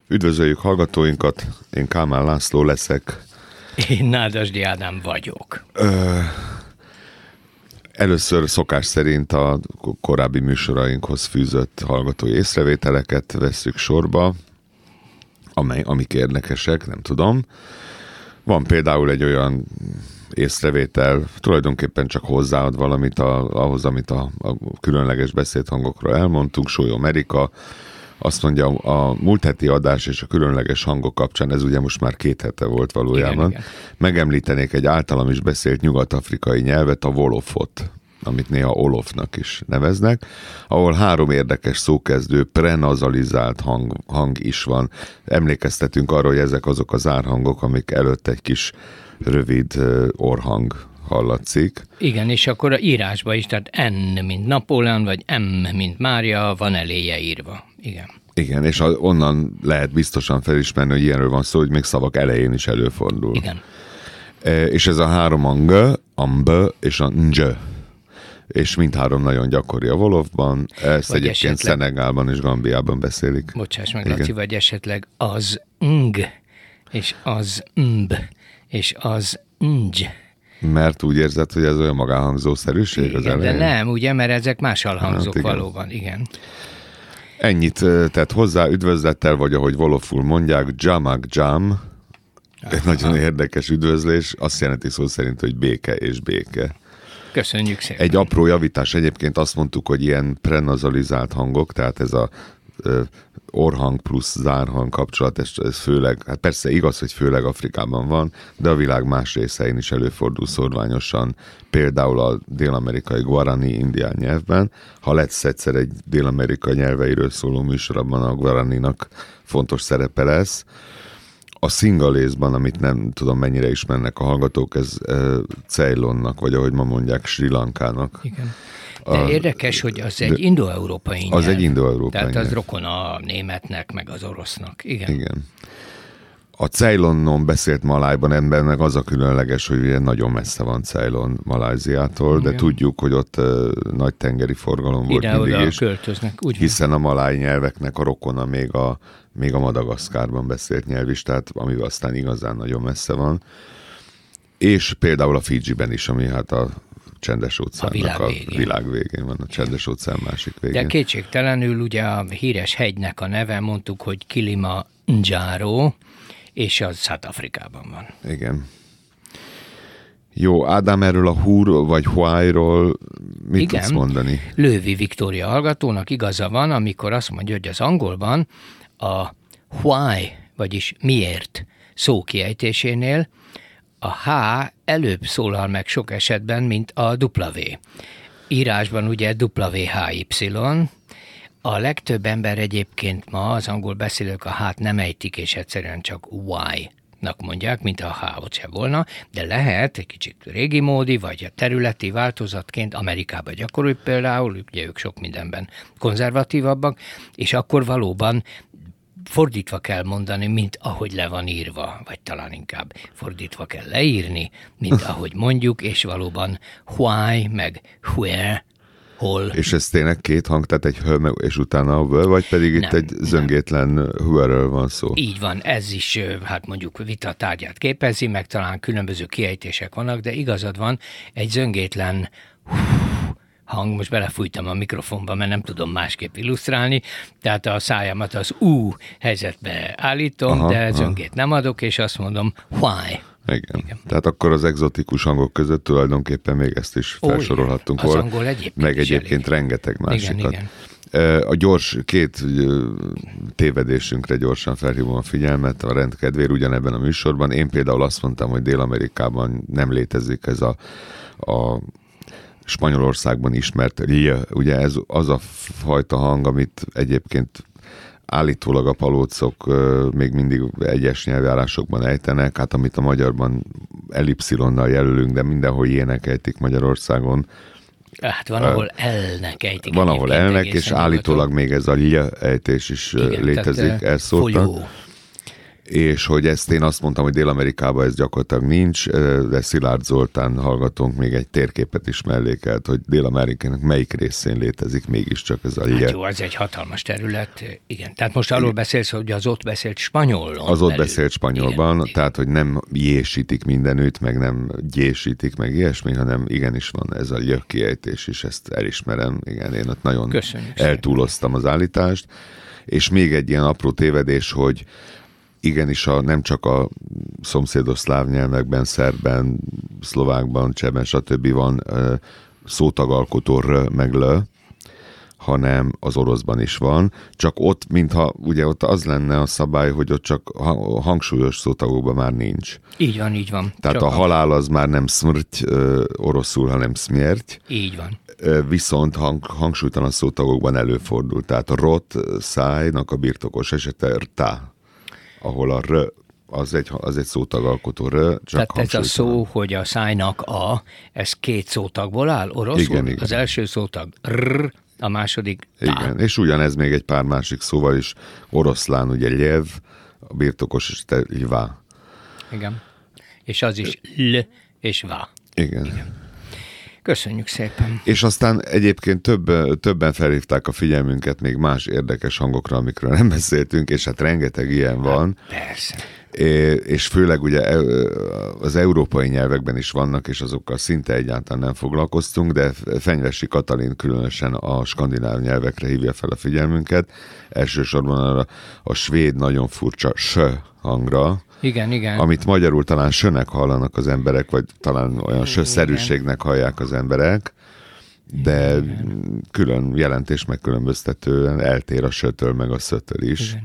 Üdvözöljük hallgatóinkat, én Kálmán László leszek. Én Nádasdy Ádám vagyok. Először szokás szerint a korábbi műsorainkhoz fűzött hallgatói észrevételeket vesszük sorba, amik érdekesek, nem tudom. Van például egy olyan észrevétel, tulajdonképpen csak hozzáad valamit ahhoz, amit a különleges beszédhangokról elmondtunk. Sólyom Erika azt mondja, a múlt heti adás és a különleges hangok kapcsán, ez ugye most már 2 hete volt valójában, igen. Megemlítenék egy általam is beszélt nyugat-afrikai nyelvet, a wolofot, amit néha olofnak is neveznek, ahol 3 érdekes szókezdő prenazalizált hang is van. Emlékeztetünk arra, hogy ezek azok az árhangok, amik előtt egy kis rövid orrhang hallatszik. Igen, és akkor a írásban is, tehát N, mint Napóleon, vagy M, mint Mária, van eléje írva. Igen. Igen, és onnan lehet biztosan felismerni, hogy ilyenről van szó, hogy még szavak elején is előfordul. Igen. És ez a 3 a ng, a mb és a nj. És mindhárom nagyon gyakori a wolofban. Ezt vagy egyébként esetleg... Szenegálban és Gambiában beszélik. Bocsáss meg, Laci, vagy esetleg az ng, és az mb, és az nj. Mert úgy érzed, hogy ez olyan magánhangzószerűség az elején? De nem, ugye, mert ezek máshol hangzók hát valóban, igen. Ennyit tett hozzá, üdvözlettel, vagy ahogy woloful mondják, jamak jam. Egy nagyon érdekes üdvözlés, azt jelenti szó szerint, hogy béke és béke. Köszönjük szépen. Egy apró javítás, egyébként azt mondtuk, hogy ilyen prenazalizált hangok, tehát ez a orrhang plusz zárhang kapcsolat, ez főleg, hát persze igaz, hogy főleg Afrikában van, de a világ más részein is előfordul szorványosan, például a dél-amerikai guarani indián nyelvben. Ha lesz egyszer egy dél-amerikai nyelveiről szóló műsorban, a guaraninak fontos szerepe lesz. A szingalészban, amit nem tudom mennyire ismernek a hallgatók, ez Ceylonnak, vagy ahogy ma mondják, Sri Lankának. Igen. De érdekes, hogy az egy indo-európai nyelv. Az egy indo-európai nyelv. Tehát az rokon a németnek, meg az orosznak. Igen. Igen. A Ceylonon beszélt Malájban ember meg az a különleges, hogy ugye nagyon messze van Ceylon Malajziától, de tudjuk, hogy ott nagy tengeri forgalom volt mindig is. Költöznek, úgy hiszen a maláj nyelveknek a rokona még a Madagaszkárban beszélt nyelv is, tehát amivel aztán igazán nagyon messze van. És például a Fidzsiben is, ami hát a Csendes óceánnak a világ végén van, a Csendes óceán másik végén. De kétségtelenül ugye a híres hegynek a neve, mondtuk, hogy Kilimanjaro, és az South-Afrikában van. Igen. Jó, Ádám, erről a húr vagy huájról mit tudsz mondani? Lővi Viktória hallgatónak igaza van, amikor azt mondja, hogy az angolban a why, vagyis miért szó kiejtésénél a H előbb szólal meg sok esetben, mint a W. Írásban ugye WHY. A legtöbb ember egyébként ma, az angol beszélők a H-t nem ejtik, és egyszerűen csak why-nak mondják, mint a H-ot se volna, de lehet egy kicsit régi módi, vagy a területi változatként Amerikában gyakori például, ugye ők sok mindenben konzervatívabbak, és akkor valóban fordítva kell mondani, mint ahogy le van írva, vagy talán inkább fordítva kell leírni, mint ahogy mondjuk, és valóban why, meg where, hol. És ez tényleg 2 hang, tehát egy hő, és utána a vő, vagy pedig itt egy zöngétlen hőről van szó? Így van, ez is, hát mondjuk vita tárgyát képezi, meg talán különböző kiejtések vannak, de igazad van, egy zöngétlen hang, most belefújtam a mikrofonba, mert nem tudom másképp illusztrálni, tehát a szájamat az helyzetbe állítom, de zöngét nem adok, és azt mondom, why. Igen. Tehát akkor az egzotikus hangok között tulajdonképpen még ezt is felsorolhattunk volna. Az angol egyébként rengeteg másikat. Igen. A gyors 2 tévedésünkre gyorsan felhívom a figyelmet a rendkedvér ugyanebben a műsorban. Én például azt mondtam, hogy Dél-Amerikában nem létezik ez a Spanyolországban ismert ugye ez az a fajta hang, amit egyébként állítólag a palócok még mindig egyes nyelvjárásokban ejtenek, hát amit a magyarban elipszilonnal jelölünk, de mindenhol jének ejtik Magyarországon. Hát van, ahol elnek ejtik. Van, ahol elnek, és állítólag még ez a ejtés is létezik, elszóltan. és hogy ezt én azt mondtam, hogy Dél-Amerikában ez gyakorlatilag nincs, de Szilárd Zoltán hallgatónk még egy térképet is mellékelt, hogy Dél-Amerikának melyik részén létezik mégiscsak ez a Hát jó, az egy hatalmas terület, igen. Tehát most arról beszélsz, hogy az ott beszélt spanyolon. Az ott beszélt spanyolban, igen, tehát hogy nem jésítik mindenütt, meg nem gyésítik, meg ilyesmi, hanem igenis van ez a j kiejtés is, ezt elismerem. Igen, én ott nagyon eltúloztam az állítást. És még egy ilyen apró tévedés, hogy igenis nem csak a szomszédos szláv nyelvekben, szerbben, szlovákban, csehben, stb. Van szótagalkotó r meg l, hanem az oroszban is van, csak ott, mintha ugye ott az lenne a szabály, hogy ott csak hangsúlyos szótagokban már nincs. Így van, így van. Tehát csak a halál az már nem smrty oroszul, hanem smierty. Így van. Viszont hangsúlytalan szótagokban előfordul. Tehát a rot szájnak a birtokos esete rtá, ahol a r az egy szótagalkotó r, csak tehát ez a szó, hogy a szájnak ez két szótagból áll oroszul? Igen. Az első szótag r, a második tá. Igen, és ugyanez még egy pár másik szóval is. Oroszlán ugye ljev, a birtokos esete vá. Igen. És az is l és vá. Igen. Köszönjük szépen. És aztán egyébként többen felhívták a figyelmünket még más érdekes hangokra, amikről nem beszéltünk, és hát rengeteg ilyen van. Persze. És főleg ugye az európai nyelvekben is vannak, és azokkal szinte egyáltalán nem foglalkoztunk, de Fenyvesi Katalin különösen a skandináv nyelvekre hívja fel a figyelmünket. Elsősorban arra a svéd nagyon furcsa s hangra, igen. Amit magyarul talán sönek hallanak az emberek, vagy talán olyan söszerűségnek hallják az emberek, de külön jelentés megkülönböztetően eltér a sötől meg a szötől is.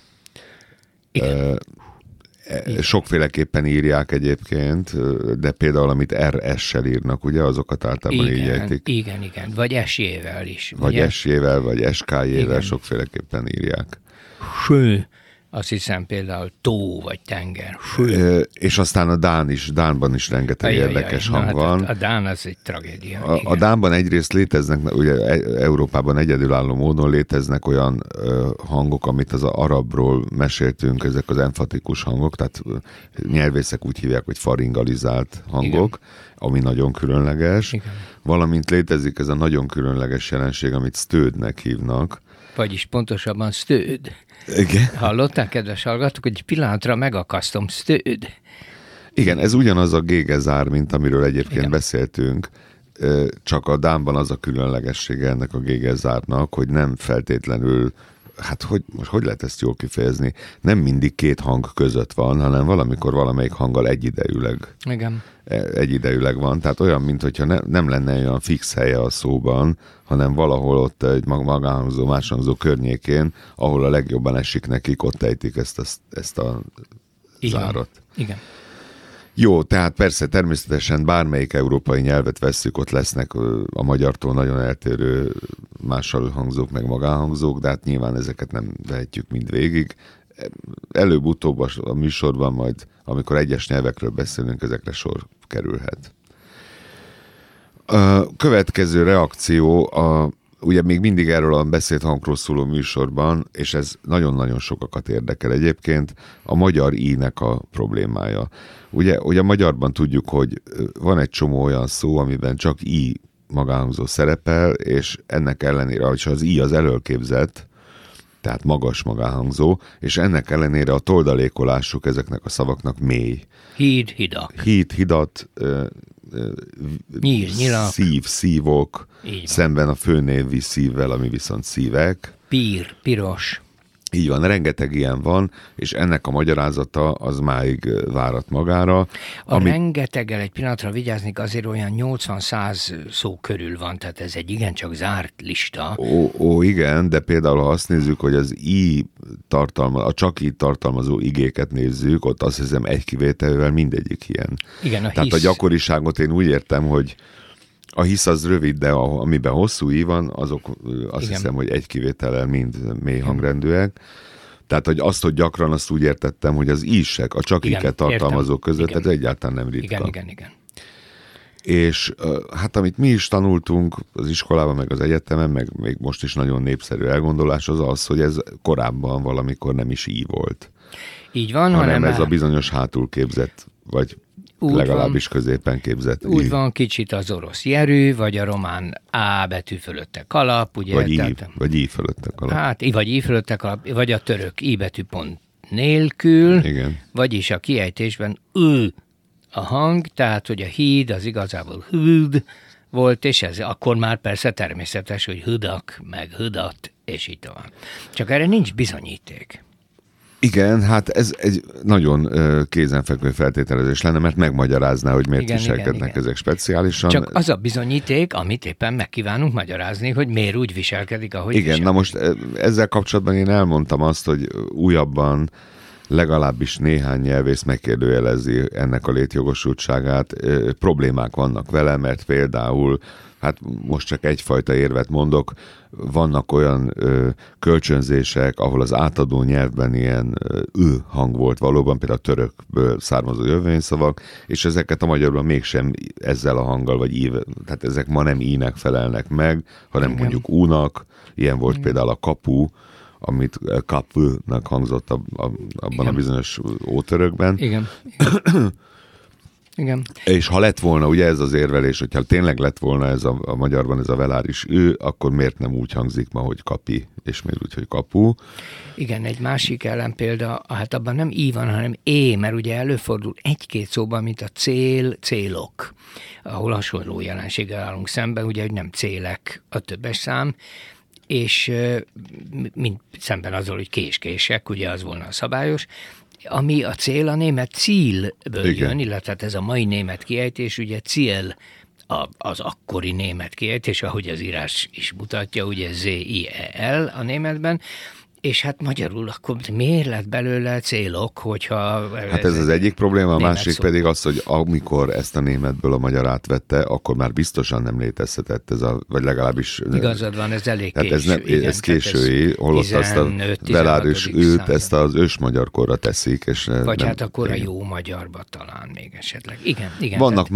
Igen. Sokféleképpen írják egyébként, de például amit RS-sel írnak, ugye, azokat általában így ejtik. Igen. Vagy S-jével is. Vagy S-jével, vagy SK-jével sokféleképpen írják. Ső. Azt hiszem például tó vagy tenger. És aztán a Dánban is rengeteg érdekes hang van. A dán az egy tragédia. A Dánban egyrészt léteznek, ugye Európában egyedülálló módon léteznek olyan hangok, amit az arabról meséltünk, ezek az emfatikus hangok, tehát nyelvészek úgy hívják, hogy faringalizált hangok, ami nagyon különleges. Igen. Valamint létezik ez a nagyon különleges jelenség, amit stődnek hívnak. Vagyis pontosabban stőd. Igen. Hallották, kedves hallgatók, hogy egy pillanatra megakasztom, stőd. Igen, ez ugyanaz a gégezár, mint amiről egyébként beszéltünk, csak a Dánban az a különlegessége ennek a gégezárnak, hogy nem feltétlenül, hát hogy lehet ezt jól kifejezni, nem mindig két hang között van, hanem valamikor valamelyik hanggal egyidejűleg van, tehát olyan, mintha nem lenne olyan fix helye a szóban, hanem valahol ott egy magánhangzó, máshangzó környékén, ahol a legjobban esik nekik, ott ejtik ezt a zárat. Igen. Jó, tehát persze természetesen bármelyik európai nyelvet vesszük, ott lesznek a magyartól nagyon eltérő mással hangzók, meg magánhangzók, de hát nyilván ezeket nem vehetjük mind végig. Előbb-utóbb a műsorban majd, amikor egyes nyelvekről beszélünk, ezekre sor kerülhet. A következő reakció, ugye még mindig erről a beszélt hangról szóló műsorban, és ez nagyon-nagyon sokakat érdekel egyébként, a magyar i-nek a problémája. Ugye a magyarban tudjuk, hogy van egy csomó olyan szó, amiben csak i magánhangzó szerepel, és ennek ellenére, hogy az i az elölképzett, tehát magas magánhangzó, és ennek ellenére a toldalékolásuk ezeknek a szavaknak mély. Híd, hidak. Híd, hidat, nyíl, nyilak. Szív, szívok, szemben a főnévi szívvel, ami viszont szívek. Pír, piros. Így van, rengeteg ilyen van, és ennek a magyarázata az máig várat magára. Rengeteggel egy pillanatra vigyázni, azért olyan 80-100 szó körül van, tehát ez egy igencsak zárt lista. Igen, de például ha azt nézzük, hogy az a csak i tartalmazó igéket nézzük, ott azt hiszem egy kivételével mindegyik ilyen. Igen, tehát a gyakoriságot én úgy értem, hogy a hisz az rövid, de amiben hosszú i van, azok azt hiszem, hogy egy kivétellel mind mély hangrendűek. Tehát, hogy hogy gyakran azt úgy értettem, hogy az ísek, a csak iket tartalmazók között, ez egyáltalán nem ritka. Igen. És hát amit mi is tanultunk az iskolában, meg az egyetemen, meg még most is nagyon népszerű elgondolás az, hogy ez korábban valamikor nem is í volt. Így van, hanem ez a bizonyos hátul képzett, vagy úgy legalábbis van, középen képzett. Úgy van, kicsit az orosz jerű, vagy a román A betű fölötte kalap, ugye? Vagy I fölötte kalap. Hát, vagy I fölötte kalap, vagy a török I betű pont nélkül, igen. Vagyis a kiejtésben a hang, tehát, hogy a híd az igazából hűd volt, és ez akkor már persze természetes, hogy hüdak, meg hüdat, és így tovább. Csak erre nincs bizonyíték. Igen, hát ez egy nagyon kézenfekvő feltételezés lenne, mert megmagyarázná, hogy miért viselkednek ezek speciálisan. Csak az a bizonyíték, amit éppen megkívánunk magyarázni, hogy miért úgy viselkedik, ahogy viselkedik. Na most ezzel kapcsolatban én elmondtam azt, hogy újabban legalábbis néhány nyelvész megkérdőjelezi ennek a létjogosultságát. Problémák vannak vele, mert például, hát most csak egyfajta érvet mondok, vannak olyan kölcsönzések, ahol az átadó nyelvben ilyen hang volt valóban, például a törökből származó jövőnyszavak, és ezeket a magyarban mégsem ezzel a hanggal, vagy tehát ezek ma nem ínek felelnek meg, hanem igen. mondjuk únak, ilyen volt igen. például a kapu, amit kapnak hangzott abban igen. a bizonyos ótörökben. Igen. Igen. És ha lett volna, ugye ez az érvelés, hogyha tényleg lett volna ez a magyarban ez a veláris akkor miért nem úgy hangzik ma, hogy kapi, és miért úgy, hogy kapu? Igen, egy másik ellenpélda, hát abban nem I van, hanem é, mert ugye előfordul egy-két szóban, mint a célok, ahol hasonló jelenséggel állunk szemben, ugye, hogy nem célek a többes szám, és mint szemben azzal, hogy kések, ugye az volna a szabályos, ami a cél a német Zielből jön, illetve ez a mai német kiejtés, ugye Ziel az akkori német kiejtés, ahogy az írás is mutatja, ugye Z-I-E-L a németben, és hát magyarul akkor miért lett belőle célok, hogyha... Hát ez az egyik probléma, a másik pedig az, hogy amikor ezt a németből a magyar átvette, akkor már biztosan nem létezhetett ez vagy legalábbis... Igazad van, ez elég késő. Ez késői, holott azt a veláris őt, ezt az ősmagyar korra teszik, és... Vagy hát akkor a jó magyarba talán még esetleg. Igen. Vannak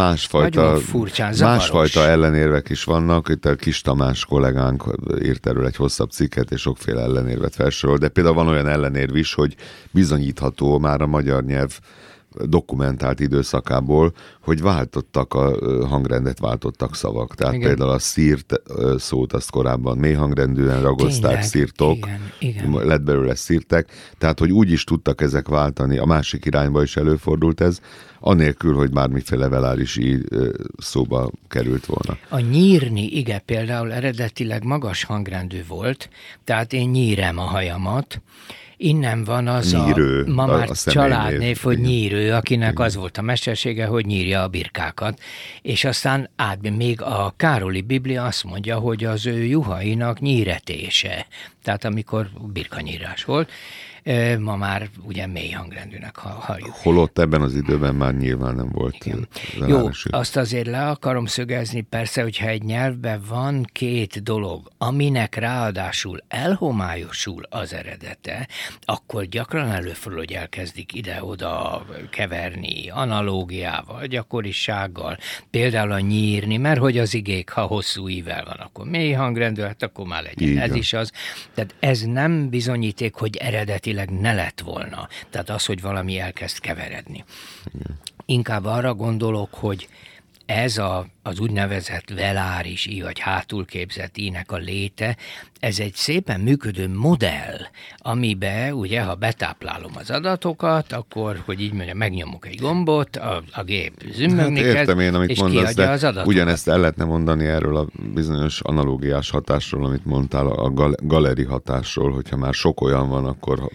másfajta ellenérvek is vannak, itt a Kis Tamás kollégánk írt erről egy hosszabb cikket, és sokféle ellenérvet felsorol, de például van olyan ellenérv is, hogy bizonyítható már a magyar nyelv dokumentált időszakából, hogy váltottak hangrendet váltottak szavak. Tehát igen. például a szírt szót azt korábban mély hangrendűen ragozták, szírtok, igen. lett belőle szírtek, tehát hogy úgy is tudtak ezek váltani, a másik irányba is előfordult ez, anélkül, hogy bármiféle veláris szóba került volna. A nyírni ige például eredetileg magas hangrendű volt, tehát én nyírem a hajamat. Innen van az Nyírő, ma már családnév, hogy Nyírő, akinek igen. az volt a mestersége, hogy nyírja a birkákat. És aztán még a Károli Biblia azt mondja, hogy az ő juhainak nyíretése. Tehát amikor birkanyírás volt, ma már ugye mély hangrendűnek halljuk. Holott ebben az időben már nyilván nem volt. Jó, azt azért le akarom szögezni, persze, hogyha egy nyelvben van két dolog, aminek ráadásul elhomályosul az eredete, akkor gyakran előfordul, hogy elkezdik ide-oda keverni analógiával, gyakorisággal, például a nyírni, mert hogy az igék, ha hosszú ível van, akkor mély hangrendű, hát akkor már legyen. Igen. Ez is az. Tehát ez nem bizonyíték, hogy eredetileg ne lett volna. Tehát az, hogy valami elkezd keveredni. Igen. Inkább arra gondolok, hogy ez az úgynevezett veláris i, vagy hátul képzett i-nek a léte, ez egy szépen működő modell, amiben ugye, ha betáplálom az adatokat, akkor, hogy így mondjam, megnyomok egy gombot, a gép zümmögni kezd, értem én, amit és mondasz, kiadja az adatokat. Ugyanezt el lehetne mondani erről a bizonyos analógiás hatásról, amit mondtál, a galeri hatásról, hogyha már sok olyan van, akkor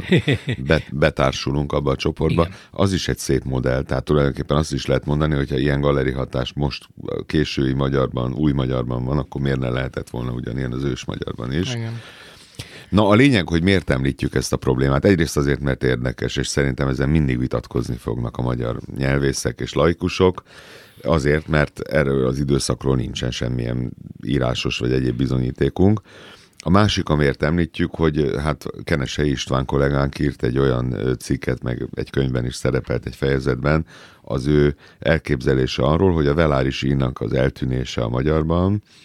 betársulunk abba a csoportba. Igen. Az is egy szép modell, tehát tulajdonképpen azt is lehet mondani, hogyha ilyen galeri hatás most késői magyarban, új magyarban van, akkor miért ne lehetett volna ugyanilyen az ős magyarban is. Igen. Na a lényeg, hogy miért említjük ezt a problémát. Egyrészt azért, mert érdekes, és szerintem ezen mindig vitatkozni fognak a magyar nyelvészek és laikusok, azért, mert erről az időszakról nincsen semmilyen írásos vagy egyéb bizonyítékunk. A másik, amiért említjük, hogy hát Kenesei István kollégánk írt egy olyan cikket, meg egy könyvben is szerepelt egy fejezetben, az ő elképzelése arról, hogy a veláris ínak az eltűnése a magyarban,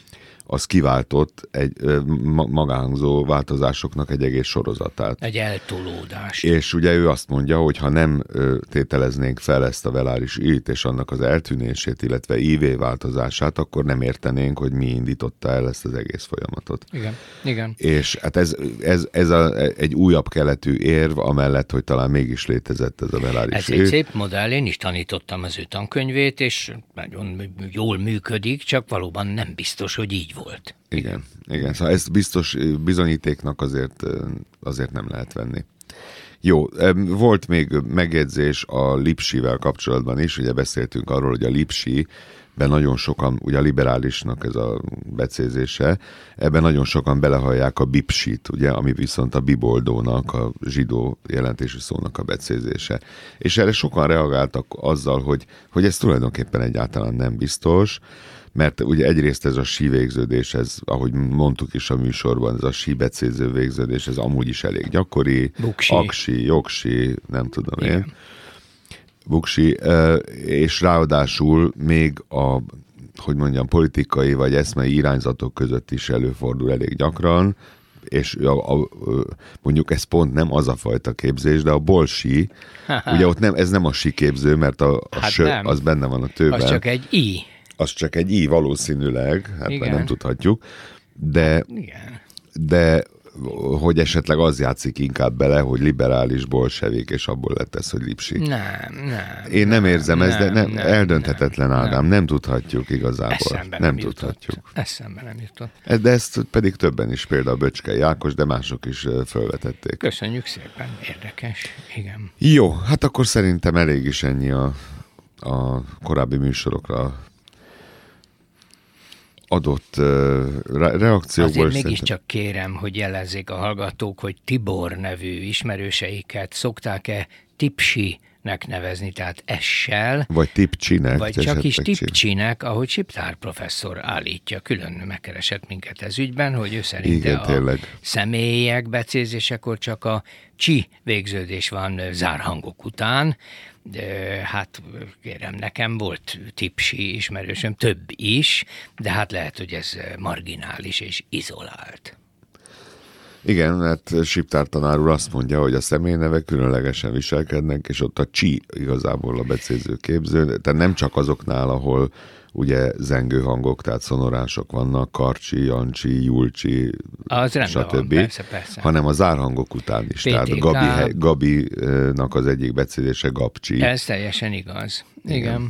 az kiváltott egy magánhangzó változásoknak egy egész sorozatát. Egy eltolódás. És ugye ő azt mondja, hogy ha nem tételeznénk fel ezt a veláris ít és annak az eltűnését, illetve ívé változását, akkor nem értenénk, hogy mi indította el ezt az egész folyamatot. Igen. És hát ez egy újabb keletű érv, amellett, hogy talán mégis létezett ez a veláris Ez egy szép modell, én is tanítottam az ő tankönyvét, és nagyon jól működik, csak valóban nem biztos, hogy így volt. Igen. Szóval ezt biztos bizonyítéknak azért nem lehet venni. Jó, volt még megjegyzés a Lipsivel kapcsolatban is, ugye beszéltünk arról, hogy a Lipsiben nagyon sokan, ugye a liberálisnak ez a becézése, ebben nagyon sokan belehallják a bipsit, ugye, ami viszont a biboldónak, a zsidó jelentésű szónak a becézése. És erre sokan reagáltak azzal, hogy ez tulajdonképpen egyáltalán nem biztos, mert ugye egyrészt ez a sí végződés, ez, ahogy mondtuk is a műsorban, ez a sí becéző végződés, ez amúgy is elég gyakori. Buksi. Aksi, jogsi, nem tudom én. Buksi, és ráadásul még a, hogy mondjam, politikai vagy eszmei irányzatok között is előfordul elég gyakran, és mondjuk ez pont nem az a fajta képzés, de a bolsi, ugye ott ez nem a sí képző, mert a sö, az benne van a tőben. Az csak egy i. Az csak egy i valószínűleg, hát nem tudhatjuk, de hogy esetleg az játszik inkább bele, hogy liberális bolsevik, és abból lett ez, hogy lipsi. Nem. Én nem érzem ezt, de nem, eldönthetetlen, Ádám, nem tudhatjuk igazából. Eszembe nem tudhatjuk. Eszembe nem jutott. De ezt pedig többen is, például Böcskei Ákos, de mások is felvetették. Köszönjük szépen, érdekes, igen. Jó, hát akkor szerintem elég is ennyi a korábbi műsorokra adott reakciókból. Azért mégiscsak kérem, hogy jelezzék a hallgatók, hogy Tibor nevű ismerőseiket szokták-e Tipsinek nevezni, tehát S-sel. Vagy Tipcsinek. Vagy csak is Tipcsinek, ahogy Siptár professzor állítja. Külön megkeresett minket ez ügyben, hogy ő szerinte személyek becézésekor csak a csi végződés van zárhangok után. De hát kérem, nekem volt tipsi ismerősöm, több is, de hát lehet, hogy ez marginális és izolált. Igen, hát Siptár tanár úr azt mondja, hogy a személynevek különlegesen viselkednek, és ott a csi igazából a becéző képző, tehát nem csak azoknál, ahol ugye zengő hangok, tehát szonorások vannak, Karcsi, Jancsi, Julcsi, stb. Persze. Hanem a zárhangok után is. PTK. Tehát Gabinak az egyik becézése Gabcsi. Ez teljesen igaz. Igen.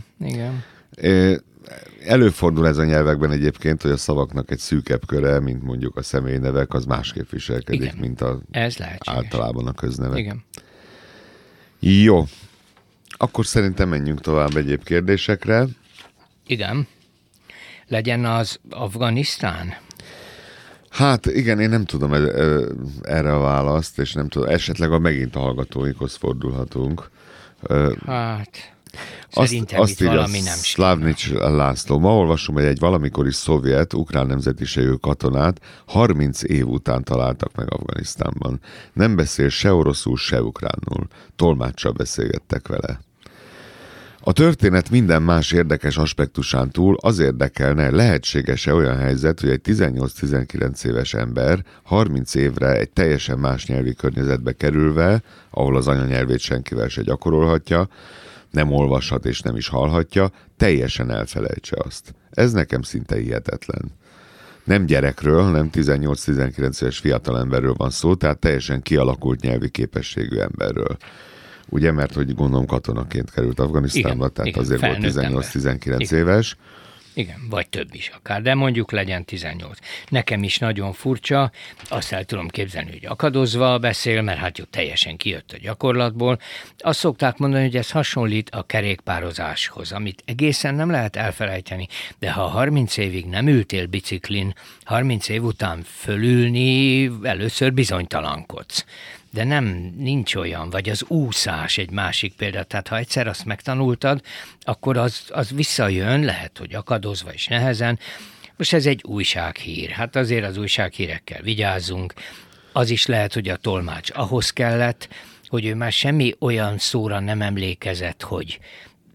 Előfordul ez a nyelvekben egyébként, hogy a szavaknak egy szűkebb köre, mint mondjuk a személynevek, az másképp viselkedik, igen. mint ez általában a köznevek. Igen. Jó. Akkor szerintem menjünk tovább egyéb kérdésekre. Igen. Legyen az Afganisztán? Hát igen, én nem tudom erre a választ, és nem tudom, esetleg megint a hallgatóinkhoz fordulhatunk. Hát... Szerintem azt itt valami nem Szlávnics László. Ma olvasom, hogy egy valamikori szovjet, ukrán nemzetiségű katonát 30 év után találtak meg Afganisztánban. Nem beszél se oroszul, se ukránul. Tolmáccsal beszélgettek vele. A történet minden más érdekes aspektusán túl az érdekelne, lehetséges-e olyan helyzet, hogy egy 18-19 éves ember 30 évre egy teljesen más nyelvi környezetbe kerülve, ahol az anyanyelvét senkivel se gyakorolhatja, nem olvashat és nem is hallhatja, teljesen elfelejtse azt. Ez nekem szinte hihetetlen. Nem gyerekről, hanem 18-19 éves fiatalemberről van szó, tehát teljesen kialakult nyelvi képességű emberről. Ugye, mert hogy gondolom katonaként került Afganisztánba, tehát igen, azért volt 18-19 éves. Igen, vagy több is akár, de mondjuk legyen 18. Nekem is nagyon furcsa, azt el tudom képzelni, hogy akadozva beszél, mert hát jó, teljesen kijött a gyakorlatból. Azt szokták mondani, hogy ez hasonlít a kerékpározáshoz, amit egészen nem lehet elfelejteni, de ha 30 évig nem ültél biciklin, 30 év után fölülni először bizonytalankodsz. De nincs olyan, vagy az úszás egy másik példa, tehát ha egyszer azt megtanultad, akkor az visszajön, lehet, hogy akadozva is nehezen. Most ez egy újsághír, hát azért az újsághírekkel vigyázzunk, az is lehet, hogy a tolmács ahhoz kellett, hogy ő már semmi olyan szóra nem emlékezett, hogy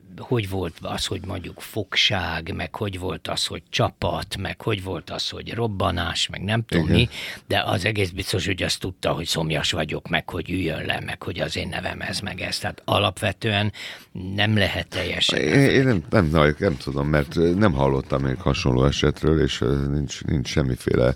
hogy volt az, hogy mondjuk fogság, meg hogy volt az, hogy csapat, meg hogy volt az, hogy robbanás, meg nem tudni, de az egész biztos, hogy azt tudta, hogy szomjas vagyok, meg hogy üljön le, meg hogy az én nevem ez, meg ez. Tehát alapvetően nem lehet teljesen. Én nem tudom, mert nem hallottam még hasonló esetről, és nincs semmiféle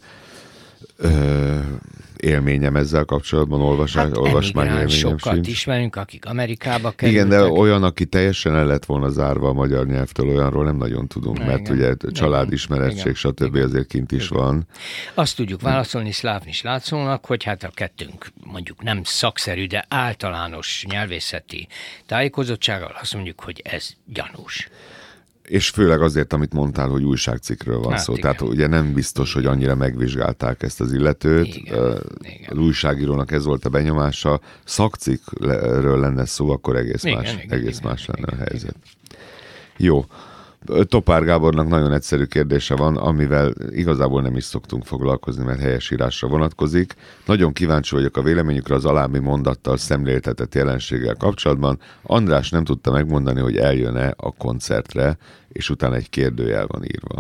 élményem ezzel kapcsolatban, olvasmányélményem sokat ismerünk, akik Amerikába kerültek. Igen, de olyan, aki teljesen el lett volna zárva a magyar nyelvtől, olyanról nem nagyon tudunk, mert ugye családismeretség, stb. Azért kint is van. Azt tudjuk válaszolni Szlávnis Lászlónak, hogy hát a kettőnk mondjuk nem szakszerű, de általános nyelvészeti tájékozottsággal azt mondjuk, hogy ez gyanús. És főleg azért, amit mondtál, hogy újságcikkről van szó. Igen. Tehát ugye nem biztos, hogy annyira megvizsgálták ezt az illetőt. Igen. Az újságírónak ez volt a benyomása. Szakcikkről lenne szó, akkor egész más lenne a helyzet. Jó. Topár Gábornak nagyon egyszerű kérdése van, amivel igazából nem is szoktunk foglalkozni, mert helyesírásra vonatkozik. Nagyon kíváncsi vagyok a véleményükre az alábbi mondattal szemléltetett jelenséggel kapcsolatban. András nem tudta megmondani, hogy eljön-e a koncertre, és utána egy kérdőjel van írva.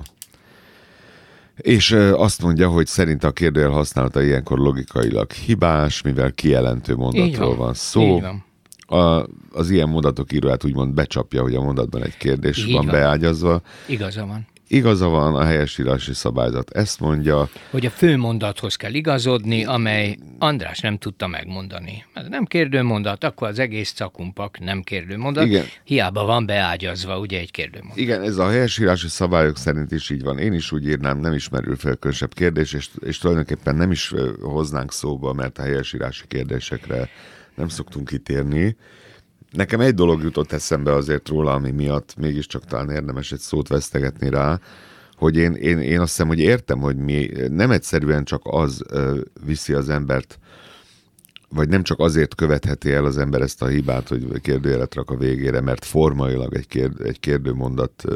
És azt mondja, hogy szerint a kérdőjel használata ilyenkor logikailag hibás, mivel kijelentő mondatról van szó. Az ilyen mondatok íróját úgymond becsapja, hogy a mondatban egy kérdés van beágyazva. Igaza van, a helyesírási szabályzat ezt mondja. Hogy a főmondathoz kell igazodni, amely András nem tudta megmondani. Ez nem kérdőmondat, akkor az egész cakumpak nem kérdőmondat. Igen. Hiába van beágyazva, ugye egy kérdőmondat. Igen, ez a helyesírási szabályok szerint is így van. Én is úgy írnám, nem ismerül fel különösebb kérdés, és tulajdonképpen nem is hoznánk szóba, mert a helyesírási kérdésekre nem szoktunk kitérni. Nekem egy dolog jutott eszembe azért róla, ami miatt mégiscsak talán érdemes egy szót vesztegetni rá, hogy én azt hiszem, hogy értem, hogy mi nem egyszerűen csak az viszi az embert, vagy nem csak azért követheti el az ember ezt a hibát, hogy kérdőjelet rak a végére, mert formailag egy kérdőmondat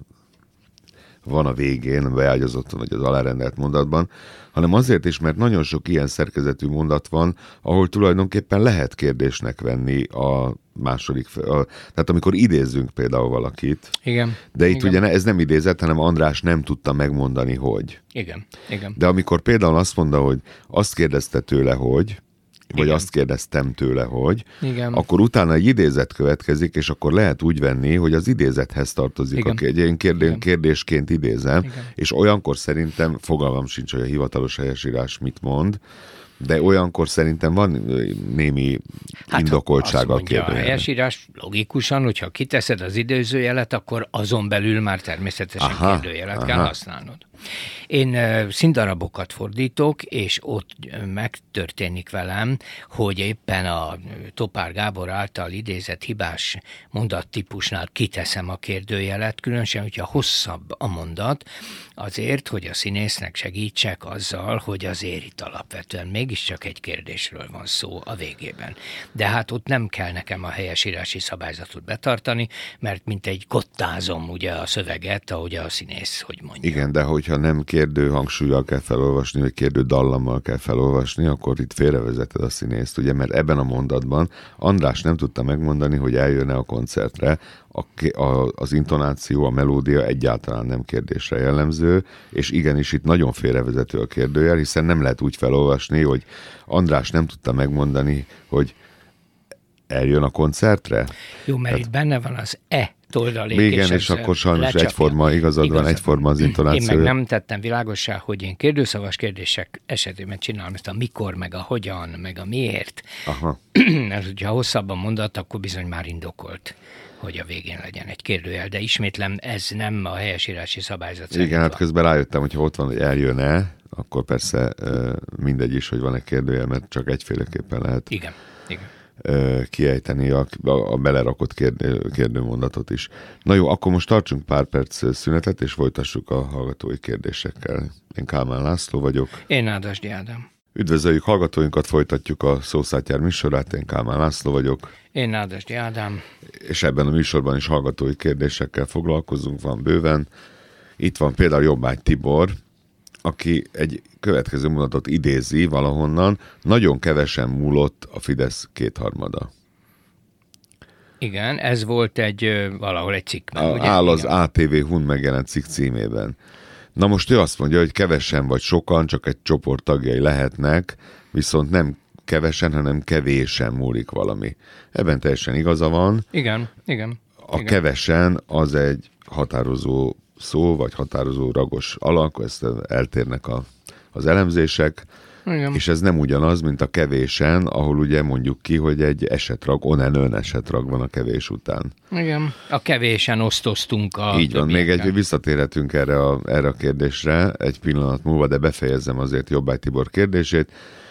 van a végén, beágyazottan, vagy az alárendelt mondatban, hanem azért is, mert nagyon sok ilyen szerkezetű mondat van, ahol tulajdonképpen lehet kérdésnek venni a második, tehát amikor idézzünk például valakit, igen, de itt ugye ez nem idézett, hanem András nem tudta megmondani, hogy. Igen. De amikor például azt mondta, hogy azt kérdezte tőle, hogy, vagy azt kérdeztem tőle, hogy, akkor utána egy idézet következik, és akkor lehet úgy venni, hogy az idézethez tartozik, egy kérdésként idézem, és olyankor szerintem, fogalmam sincs, hogy a hivatalos helyesírás mit mond, de olyankor szerintem van némi indokoltsága a kérdőjelnek. A helyesírás logikusan, hogyha kiteszed az idézőjelet, akkor azon belül már természetesen kérdőjelet kell használnod. Én színdarabokat fordítok, és ott megtörténik velem, hogy éppen a Topár Gábor által idézett hibás mondattípusnál kiteszem a kérdőjelet, különösen, hogyha hosszabb a mondat, azért, hogy a színésznek segítsek azzal, hogy azért itt alapvetően mégiscsak egy kérdésről van szó a végében. De hát ott nem kell nekem a helyesírási szabályzatot betartani, mert mint egy kottázom ugye a szöveget, ahogy a színész, hogy mondja. Igen, de hogyha nem kérdő hangsúllyal kell felolvasni, vagy kérdő dallammal kell felolvasni, akkor itt félrevezeted a színészt, ugye, mert ebben a mondatban András nem tudta megmondani, hogy eljön-e a koncertre, az intonáció, a melódia egyáltalán nem kérdésre jellemző, és igenis itt nagyon félrevezető a kérdőjel, hiszen nem lehet úgy felolvasni, hogy András nem tudta megmondani, hogy eljön a koncertre. Jó, mert itt benne van az toldalék. Igen, és akkor sajnos egyforma, igazad van, egyforma az intonáció. Én meg nem tettem világossá, hogy én kérdőszavas kérdések esetében csinálom ezt a mikor, meg a hogyan, meg a miért. Aha. Mert hogyha hosszabban mondat, akkor bizony már indokolt, hogy a végén legyen egy kérdőjel, de ismétlem, ez nem a helyesírási szabályzat. Igen, hát közben rájöttem, hogyha ott van, hogy eljön-e, akkor persze mindegy is, hogy van egy kérdőjel, mert csak egyféleképpen lehet. Igen. Kiejteni a belerakott kérdőmondatot is. Na jó, akkor most tartsunk pár perc szünetet, és folytassuk a hallgatói kérdésekkel. Én Kálmán László vagyok. Én Nádasdy Ádám. Üdvözöljük hallgatóinkat, folytatjuk a Szószátjár műsorát. Én Kálmán László vagyok. Én Nádasdy Ádám. És ebben a műsorban is hallgatói kérdésekkel foglalkozunk, van bőven. Itt van például Jobbágy Tibor, aki egy következő mondatot idézi valahonnan, nagyon kevesen múlott a Fidesz kétharmada. Igen, ez volt valahol egy cikkben, ugye? Áll az Igen. ATV Hun megjelent cikk címében. Na most ő azt mondja, hogy kevesen vagy sokan, csak egy csoport tagjai lehetnek, viszont nem kevesen, hanem kevésen múlik valami. Ebben teljesen igaza van. Igen. A kevesen az egy határozó szó, vagy határozó ragos alak, ezt eltérnek az elemzések, Igen. és ez nem ugyanaz, mint a kevésen, ahol ugye mondjuk ki, hogy egy esetrag, on-and-ön esetrag van a kevés után. Igen, a kevésen osztoztunk a Így van, még többiekkel. visszatérhetünk erre a kérdésre egy pillanat múlva, de befejezem azért Jobbágy Tibor kérdését.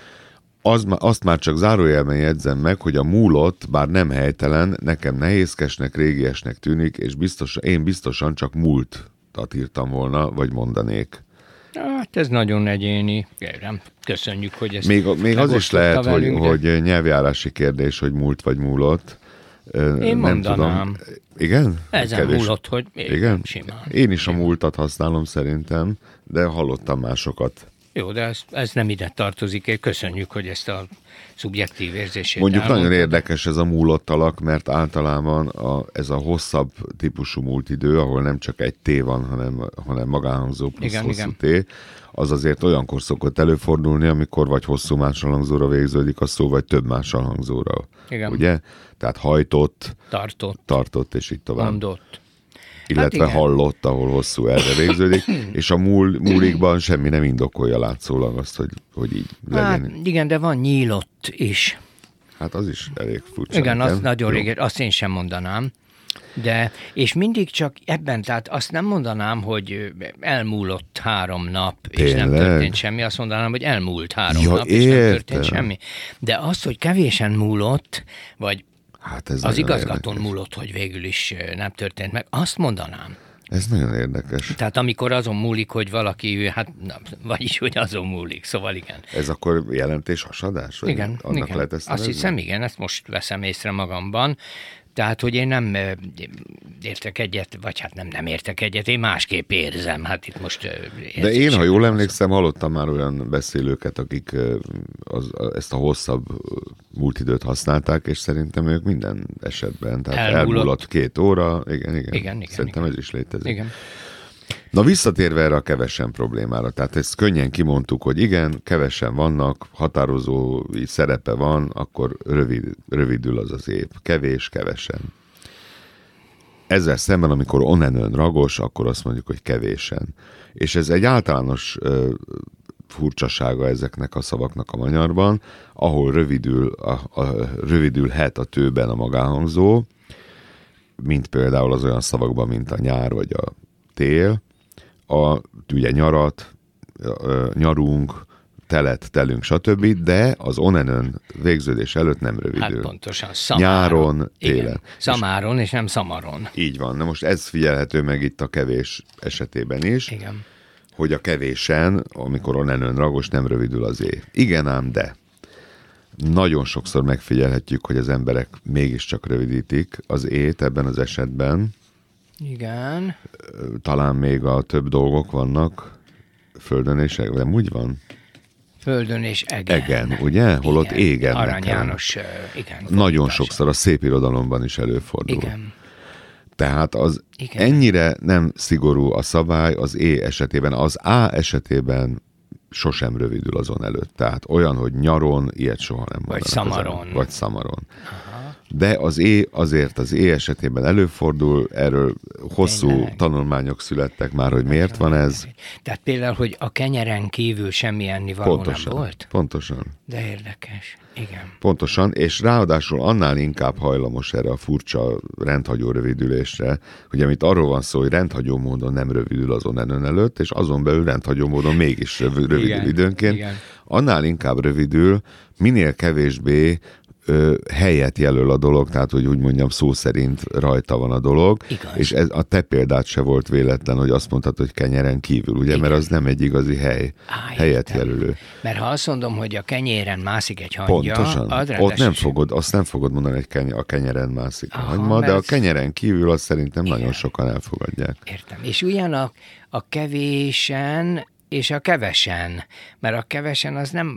Azt már csak zárójelben jegyzem meg, hogy a múlott, bár nem helytelen, nekem nehézkesnek, régiesnek tűnik, és én biztosan csak múltat írtam volna, vagy mondanék. Hát ez nagyon egyéni. Kérem, köszönjük, hogy ezt Még az is lehet, velünk, hogy nyelvjárási kérdés, hogy múlt vagy múlott. Én mondanám. Tudom. Igen? Ezen múlott, hogy igen? Simán. Én is a múltat használom szerintem, de hallottam másokat. Jó, de ez nem ide tartozik. Köszönjük, hogy ezt a szubjektív érzését Mondjuk elmondtad. nagyon érdekes ez a múlott alak, mert általában ez a hosszabb típusú múltidő, ahol nem csak egy T van, hanem magánhangzó plusz Igen, hosszú igen. T, az azért olyankor szokott előfordulni, amikor vagy hosszú másolhangzóra végződik a szó, vagy több másolhangzóra. Igen. Ugye? Tehát hajtott, Tartott, és így tovább. mondott. Illetve Hát igen. hallott, ahol hosszú erre végződik, és a múlikban semmi nem indokolja látszólag azt, hogy így legyen. Hát igen, de van nyílott is. Hát az is elég furcsa. Igen, nekem. az nagyon Jó. régen, azt én sem mondanám. És mindig csak ebben, tehát azt nem mondanám, hogy elmúlott 3 nap, és nem Tényleg? történt semmi, azt mondanám, hogy elmúlt 3 Ja, nap, és nem értem. történt semmi. De az, hogy kevésen múlott, vagy Hát ez az nagyon igazgatón érdekes. múlott, hogy végül is nem történt meg, azt mondanám. Ez nagyon érdekes. Tehát amikor azon múlik, hogy valaki, vagyis hogy azon múlik, szóval igen. Ez akkor jelentés hasadás? Vagy Igen, annak igen. lehet ezt Azt nevezni? hiszem, igen, ezt most veszem észre magamban. Tehát, hogy én nem értek egyet, vagy hát nem értek egyet, én másképp érzem. Hát itt most... De én, ha jól emlékszem, hallottam már olyan beszélőket, akik ezt a hosszabb múltidőt használták, és szerintem ők minden esetben, tehát elmúlott 2 óra, igen. Szerintem ez is létezik. Igen. Na visszatérve erre a kevesen problémára, tehát ezt könnyen kimondtuk, hogy igen, kevesen vannak, határozói szerepe van, akkor rövidül az év. Kevés, kevesen. Ezzel szemben, amikor on-and-ön ragos, akkor azt mondjuk, hogy kevésen. És ez egy furcsasága ezeknek a szavaknak a magyarban, ahol rövidülhet a tőben a magánhangzó, mint például az olyan szavakban, mint a nyár vagy a tél, ugye nyarat, nyarunk, telet, telünk, stb., de az on-and-ön végződés előtt nem rövidül. Hát pontosan, szamáron. Nyáron, télen. Igen. Szamáron és nem szamaron. Így van. Na most ez figyelhető meg itt a kevés esetében is, Igen. hogy a kevésen, amikor on-and-ön ragos, nem rövidül az év. Igen ám, de nagyon sokszor megfigyelhetjük, hogy az emberek mégiscsak rövidítik az ét ebben az esetben. Igen. Talán még a több dolgok vannak földön és nem úgy van? Földön és egen. Egen, ugye? Holott Igen. égen Arany nekem. János, igen. Nagyon fordítása. sokszor a szépirodalomban is előfordul. Igen. Tehát az Igen. ennyire nem szigorú a szabály az E esetében, az A esetében sosem rövidül azon előtt. Tehát olyan, hogy nyaron, ilyet soha nem mondanak. szamaron. Vagy szamaron. De az azért az esetében előfordul, erről hosszú Tényleg? tanulmányok születtek már, hogy miért van ez. Tehát például, hogy a kenyeren kívül semmi ennivaló nem volt? Pontosan. De érdekes. Igen. Pontosan, és ráadásul annál inkább hajlamos erre a furcsa rendhagyó rövidülésre, hogy amit arról van szó, hogy rendhagyó módon nem rövidül az on-and-ön előtt, és azon belül rendhagyó módon mégis rövidül Igen, időnként, igen. annál inkább rövidül, minél kevésbé helyet jelöl a dolog, tehát hogy úgy mondjam, szó szerint rajta van a dolog, Igaz. és ez a te példát se volt véletlen, hogy azt mondtad, hogy kenyeren kívül, ugye, mert az nem egy igazi helyet értem. jelölő. Mert ha azt mondom, hogy a kenyéren mászik egy hangya, Pontosan. az Ott nem azt nem fogod mondani, hogy a kenyeren mászik a hagyma, de a mert- kenyeren kívül azt szerintem nagyon sokan elfogadják. Értem. És ugyan a kevésen és a kevesen, mert a kevesen az nem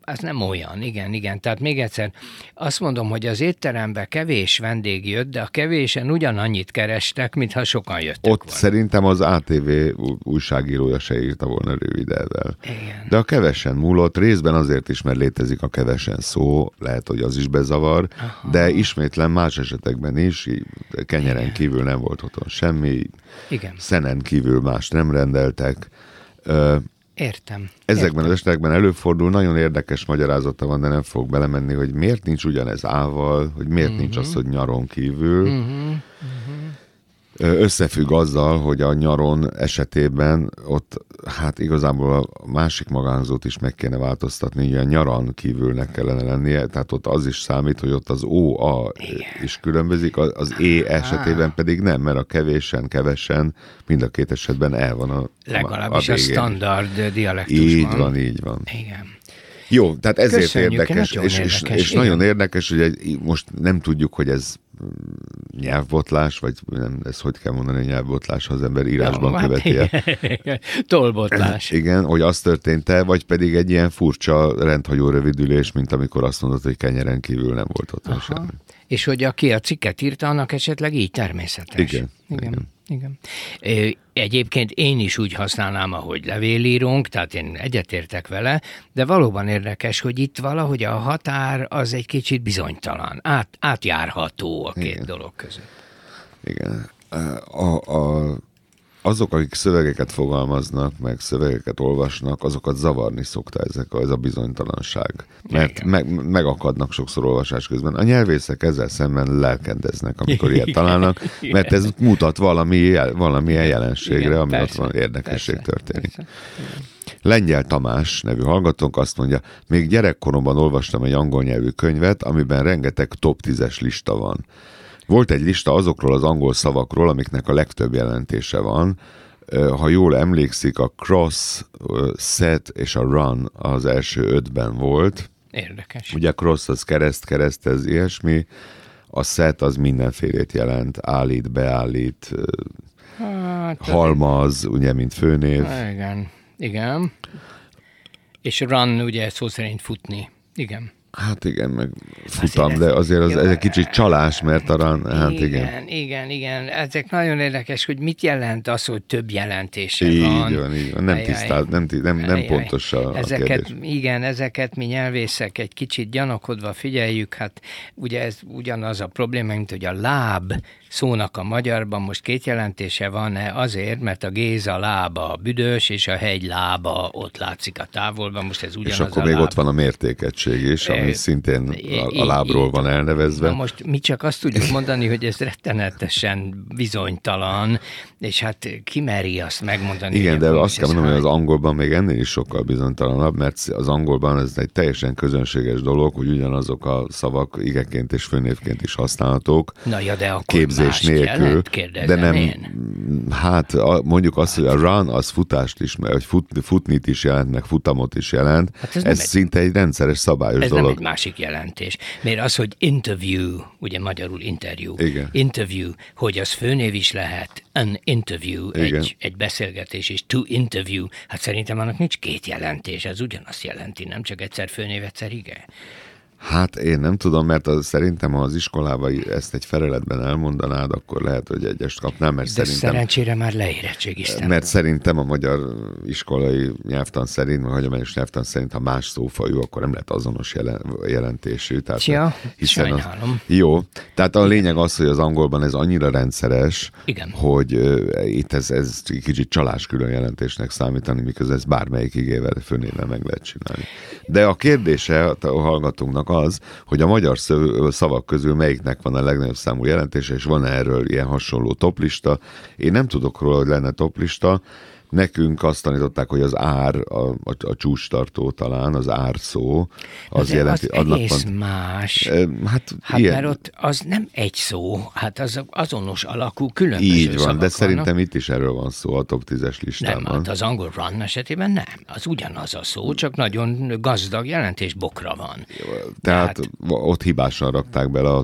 az nem olyan, igen. Tehát még egyszer azt mondom, hogy az étterembe kevés vendég jött, de a kevésen ugyanannyit kerestek, mintha sokan jöttek Ott volna. szerintem az ATV újságírója se írta volna rövidelvel. Igen. De a kevesen múlott, részben azért is, mert létezik a kevesen szó, lehet, hogy az is bezavar, de ismétlen más esetekben is, kenyeren kívül nem volt otthon semmi, szenen kívül más nem rendeltek. Értem. Ezekben az esetekben előfordul, nagyon érdekes magyarázata van, de nem fog belemenni, hogy miért nincs ugyanez ával, hogy miért nincs az, hogy nyaron kívül. Összefügg azzal, hogy a nyaron esetében ott hát igazából a másik magánzót is meg kéne változtatni, ugye a nyaran kívülnek kellene lennie, tehát ott az is számít, hogy ott az OA is különbözik, az E esetében pedig nem, mert a kevésen, kevesen, mind a két esetben el van legalábbis a standard dialektusban. Így van. Igen. Jó, tehát ezért Köszönjük, érdekes, és nagyon érdekes, hogy most nem tudjuk, hogy ez nyelvbotlás, vagy nem, ez hogy kell mondani, nyelvbotlás, ha az ember írásban követi el. Tolbotlás. Igen, hogy az történt-e, vagy pedig egy ilyen furcsa rendhagyó rövidülés, mint amikor azt mondod, hogy kenyeren kívül nem volt ott semmi. És hogy aki a cikket írta, annak esetleg így természetes. Igen. Egyébként én is úgy használnám, ahogy levélírunk, tehát én egyetértek vele, de valóban érdekes, hogy itt valahogy a határ az egy kicsit bizonytalan, átjárható a két dolog között. Igen. Azok, akik szövegeket fogalmaznak, meg szövegeket olvasnak, azokat zavarni szokta ez a bizonytalanság. Mert megakadnak sokszor olvasás közben. A nyelvészek ezzel szemben lelkendeznek, amikor ilyet találnak, mert ez mutat valamilyen jelenségre, ami ott van, érdekesség történik. Lengyel Tamás nevű hallgatónk azt mondja, még gyerekkoromban olvastam egy angol nyelvű könyvet, amiben rengeteg top 10-es lista van. Volt egy lista azokról az angol szavakról, amiknek a legtöbb jelentése van. Ha jól emlékszik, a cross, set és a run az első 5-ben volt. Érdekes. Ugye a cross az kereszt, ez ilyesmi. A set az mindenfélét jelent. Állít, beállít, halmaz, ugye, mint főnév. Igen. És run, ugye szó szerint futni. Igen. Hát igen, meg futam, de azért ez egy kicsit csalás, mert arra, Igen. Ezek nagyon érdekes, hogy mit jelent az, hogy több jelentése van. Így van. Nem tisztáz, nem pontos a kérdés. Igen, ezeket mi nyelvészek egy kicsit gyanakodva figyeljük, hát ugye ez ugyanaz a probléma, mint hogy a láb szónak a magyarban most két jelentése van-e azért, mert a Géza lába a büdös, és a hegy lába ott látszik a távolban, most ez ugyanaz. És akkor még ott van a mértékegység is, ami szintén a lábról van elnevezve. Na most mi csak azt tudjuk mondani, hogy ez rettenetesen bizonytalan, és hát kimeri azt megmondani. Igen, de azt kell mondanom, hogy az angolban még ennél is sokkal bizonytalanabb, mert az angolban ez egy teljesen közönséges dolog, hogy ugyanazok a szavak igeként és főnévként is használhatók. Na ja, de akkor képzés nélkül, de nem, hát mondjuk azt, hogy a run az futást is, vagy futnit is jelent, meg futamot is jelent, hát ez szinte egy rendszeres szabályos ez dolog. Ez nem egy másik jelentés. Mert az, hogy interview, ugye magyarul interjú, interview, hogy az főnév is lehet, an interview, egy beszélgetés, és to interview, hát szerintem annak nincs két jelentés, ez ugyanazt jelenti, nem csak egyszer főnév, egyszer igen. Hát én nem tudom, mert szerintem, ha az iskolában ezt egy feleletben elmondanád, akkor lehet, hogy egyest kapnál, mert szerintem... szerencsére már leérettségiztem. Mert szerintem a magyar iskolai nyelvtan szerint, vagy hagyományos nyelvtan szerint, ha más szófajú, akkor nem lehet azonos jelentésű. Tehát, sajnálom. Jó, tehát a lényeg az, hogy az angolban ez annyira rendszeres, hogy itt ez kicsit csalás külön jelentésnek számítani, miközben ez bármelyik igével, főnévvel meg lehet csinálni. De a kérdése a hallgatónknak az, hogy a magyar szavak közül melyiknek van a legnagyobb számú jelentése, és van erről ilyen hasonló toplista. Én nem tudok róla, hogy lenne toplista. Nekünk azt tanították, hogy az ár, a csúcstartó talán, az ár szó, az jelenti... Az egész más. Hát mert ott az nem egy szó, hát az azonos alakú különböző így van, de szerintem vannak. Itt is erről van szó a top 10-es listában. Nem, hát az angol run esetében nem. Az ugyanaz a szó, csak nagyon gazdag jelentésbokra van. Tehát ott hibásan rakták bele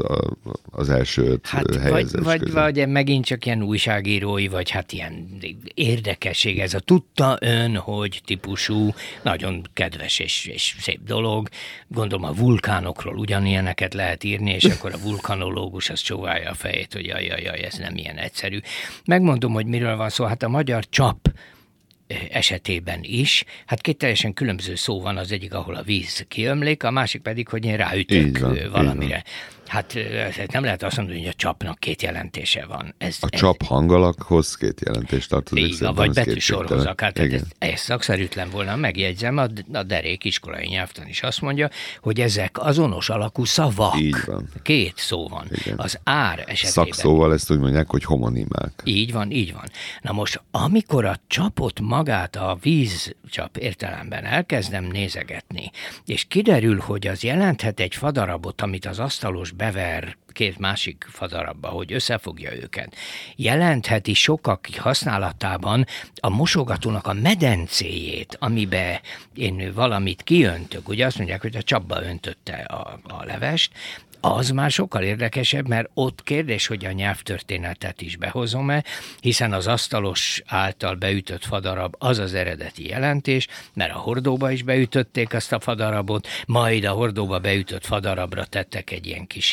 az első 5 helyezés között. Vagy megint csak ilyen újságírói, vagy hát ilyen érdekes érdekesség, ez a tudta ön, hogy típusú, nagyon kedves és szép dolog. Gondolom a vulkánokról ugyanilyeneket lehet írni, és akkor a vulkanológus az csóválja a fejét, hogy jaj, ez nem ilyen egyszerű. Megmondom, hogy miről van szó. Hát a magyar csap esetében is, hát két teljesen különböző szó van, az egyik, ahol a víz kiömlik, a másik pedig, hogy én ráütök valamire. Hát nem lehet azt mondani, hogy a csapnak két jelentése van. Csap hangalakhoz két jelentést tartozik. Igen, vagy betűsorhoz akár. Ez szakszerűtlen volna, megjegyzem, a derék iskolai nyelvtan is azt mondja, hogy ezek azonos alakú szavak. Így van. Két szó van. Igen. Az ár esetében. Szakszóval ezt úgy mondják, hogy homonimák. Így van. Na most, amikor a csapot magát a vízcsap értelemben elkezdem nézegetni, és kiderül, hogy az jelenthet egy fadarabot, amit az asztalos bever két másik fadarabba, hogy összefogja őket. Jelentheti sokak használatában a mosogatónak a medencéjét, amibe én valamit kiöntök. Ugye azt mondják, hogy a csapba öntötte a levest, az már sokkal érdekesebb, mert ott kérdés, hogy a nyelvtörténetet is behozom-e, hiszen az asztalos által beütött fadarab az az eredeti jelentés, mert a hordóba is beütötték azt a fadarabot, majd a hordóba beütött fadarabra tettek egy ilyen kis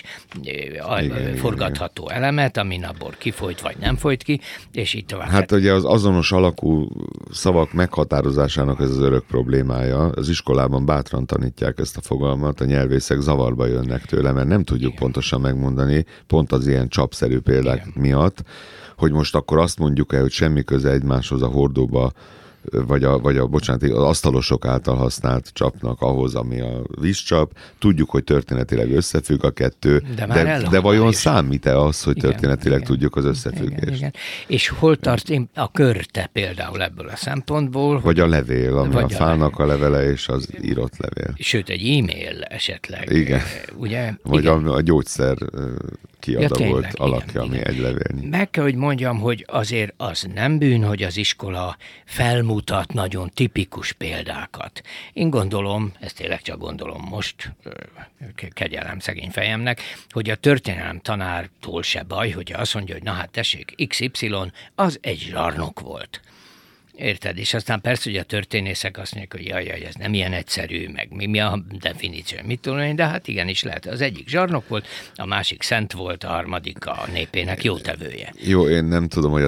forgatható elemet, amin a bor kifolyt vagy nem folyt ki, és így tovább. Hát ugye az azonos alakú szavak meghatározásának ez az örök problémája. Az iskolában bátran tanítják ezt a fogalmat, a nyelvészek zavarba jönnek tőle, mert nem tudjuk pontosan megmondani, pont az ilyen csapszerű példák miatt, hogy most akkor azt mondjuk-e, hogy semmi köze egymáshoz a hordóba, vagy az asztalosok által használt csapnak ahhoz, ami a vízcsap. Tudjuk, hogy történetileg összefügg a kettő, de vajon számít-e az, hogy történetileg tudjuk az összefüggést? Igen. És hol tart a körte például ebből a szempontból? Vagy a levél, ami a fának a levele és az írott levél. Sőt, egy e-mail esetleg. Igen. Ugye? Vagy a gyógyszer kiadagolt alakja, ami egy levélnyi. Meg kell, hogy mondjam, hogy azért az nem bűn, hogy az iskola felmutat nagyon tipikus példákat. Én gondolom, ezt tényleg csak gondolom most, kegyelem szegény fejemnek, hogy a történelem tanártól se baj, hogy azt mondja, hogy na hát tessék, XY, az egy zsarnok volt. Érted? És aztán persze, hogy a történészek azt mondják, hogy jaj, ez nem ilyen egyszerű, meg mi a definíció, mit tudom én, de hát igenis lehet. Az egyik zsarnok volt, a másik szent volt, a harmadik a népének jótevője. Jó, én nem tudom, hogy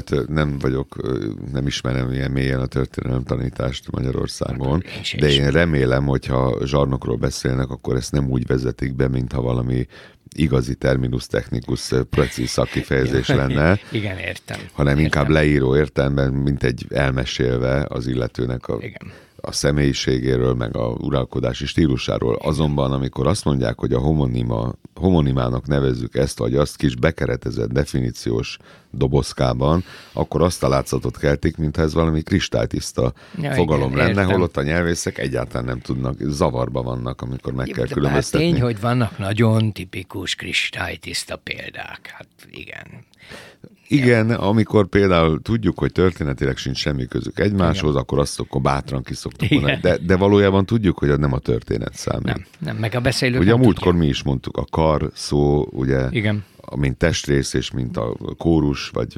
nem ismerem ilyen mélyen a történelem tanítást Magyarországon, de én remélem, hogyha zsarnokról beszélnek, akkor ezt nem úgy vezetik be, mintha valami igazi terminus technicus precíz szakkifejezés lenne. Igen, értem. Hanem inkább leíró értelemben, mint egy elmesélve az illetőnek a személyiségéről, meg a uralkodási stílusáról. Azonban, amikor azt mondják, hogy a homonimának nevezzük ezt vagy azt kis bekeretezett definíciós dobozkában, akkor azt a látszatot keltik, mintha ez valami kristálytiszta fogalom igen, lenne, holott a nyelvészek egyáltalán nem tudnak, zavarba vannak, amikor meg kell különböztetni. Tény, hogy vannak nagyon tipikus kristálytiszta példák. Hát igen. Igen, amikor például tudjuk, hogy történetileg sincs semmi közük egymáshoz, akkor azt akkor bátran kiszoktuk mondani. De valójában tudjuk, hogy nem a történet számít. Nem, meg a beszélők ugye a múltkor mi is mondtuk, a kar szó, ugye, mint testrész, és mint a kórus, vagy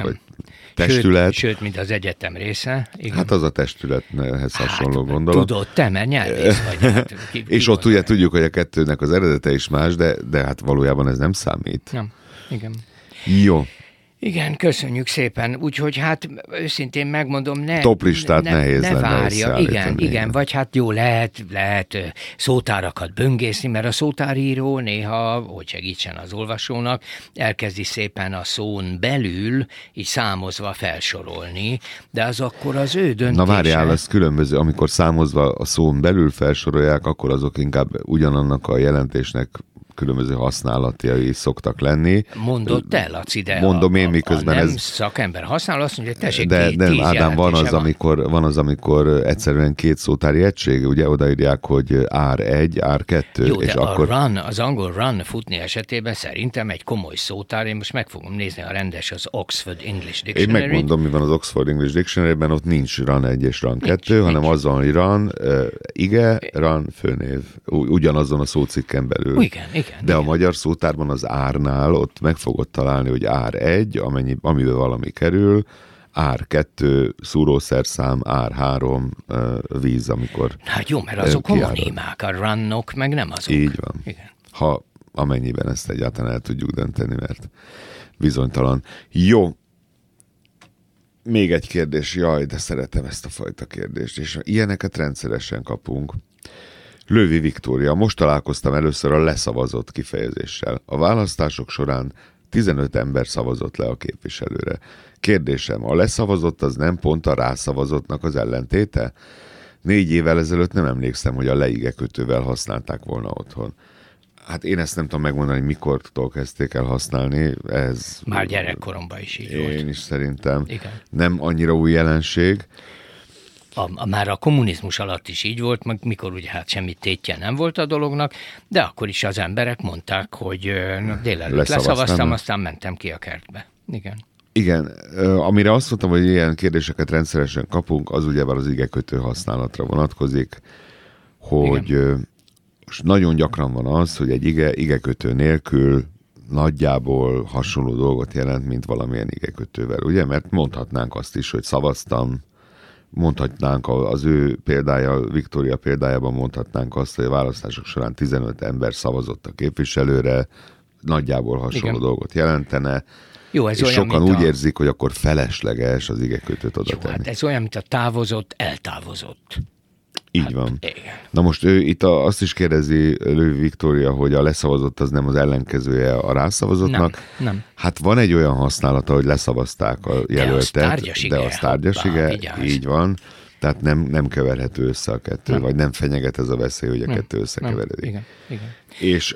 testület. Sőt, mint az egyetem része. Igen. Hát az a testülethez hasonló gondolat. Tudod, te, mert nyelvész vagy. Hát, és ott ugye tudjuk, hogy a kettőnek az eredete is más, de hát valójában ez nem számít. Nem, igen. Jó. Igen, köszönjük szépen. Úgyhogy hát őszintén megmondom, toplistát nehéz lenne várja. Igen, vagy hát jó, lehet szótárakat böngészni, mert a szótáríró néha, hogy segítsen az olvasónak, elkezdi szépen a szón belül, így számozva felsorolni, de az akkor az ő döntése. Na várjál, ez különböző, amikor számozva a szón belül felsorolják, akkor azok inkább ugyanannak a jelentésnek különböző használatjai szoktak lenni. Mondod te, Laci, de mondom én, miközben nem szakember használ, azt mondja, hogy tessék, de Ádám, van az, amikor egyszerűen két szótári egység, ugye odaírják, hogy R1, R2. Jó, és de akkor... az angol run futni esetében szerintem egy komoly szótár, én most meg fogom nézni a rendes, az Oxford English Dictionary. Én megmondom, mi van az Oxford English Dictionary-ben, ott nincs run 1 és run 2, hanem az van, hogy run, ige, run, főnév. Ugyanazon a szócikken belül. Igen. De a magyar szótárban az árnál ott meg fogod találni, hogy R1, amiben valami kerül, ár 2, szúrószerszám, ár 3, víz, amikor Hát jó, mert azok homonímák, a runnok meg nem azok. Így van. Igen. Ha amennyiben ezt egyáltalán el tudjuk dönteni, mert bizonytalan. Jó. Még egy kérdés, jaj, de szeretem ezt a fajta kérdést, és ilyeneket rendszeresen kapunk. Lővi Viktória, most találkoztam először a leszavazott kifejezéssel. A választások során 15 ember szavazott le a képviselőre. Kérdésem, a leszavazott az nem pont a rászavazottnak az ellentéte? 4 évvel ezelőtt nem emlékszem, hogy a leige kötővel használták volna otthon. Hát én ezt nem tudom megmondani, mikortól kezdték el használni. Ez már gyerekkoromban is így volt. Én is szerintem. Igen. Nem annyira új jelenség. Már a kommunizmus alatt is így volt, mikor ugye hát semmi tétje nem volt a dolognak, de akkor is az emberek mondták, hogy délelőtt leszavaztam, aztán mentem ki a kertbe. Igen. Igen, amire azt mondtam, hogy ilyen kérdéseket rendszeresen kapunk, az ugyebár az igekötő használatra vonatkozik, hogy nagyon gyakran van az, hogy egy igekötő nélkül nagyjából hasonló dolgot jelent, mint valamilyen igekötővel, ugye? Mert mondhatnánk azt is, hogy szavaztam, mondhatnánk az ő példája, Viktória példájában mondhatnánk azt, hogy a választások során 15 ember szavazott a képviselőre, nagyjából hasonló dolgot jelentene. Jó, ez és olyan, sokan úgy érzik, hogy akkor felesleges az igekötőt oda tenni. Hát ez olyan, mint a távozott, eltávozott. Így van. Igen. Na most ő itt azt is kérdezi Lővi Viktória, hogy a leszavazott az nem az ellenkezője a rászavazottnak. Nem. Hát van egy olyan használata, hogy leszavazták a jelöltet, de az tárgyasige, így van. Tehát nem keverhető össze a kettő, vagy nem fenyeget ez a veszély, hogy a kettő összekeveredik. Igen. És